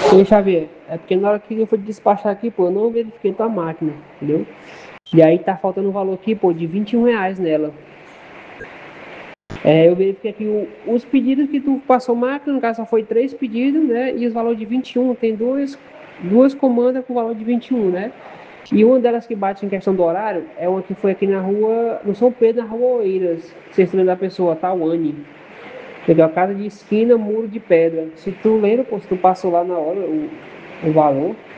Ô, Xavier, é porque na hora que eu fui despachar aqui, pô, eu não verifiquei tua máquina, entendeu? E aí tá faltando um valor aqui, pô, de R$ 21 nela. Eu verifiquei aqui os pedidos que tu passou máquina, no caso só foi três pedidos, né? E os valores de 21, tem duas comandas com valor de 21, né? E uma delas que bate em questão do horário é uma que foi aqui na rua, no São Pedro, na rua Oeiras, se você lembra da pessoa, Tawane. Peguei a casa de esquina, muro de pedra. Se tu lembra, pô, se tu passou lá na hora o valor.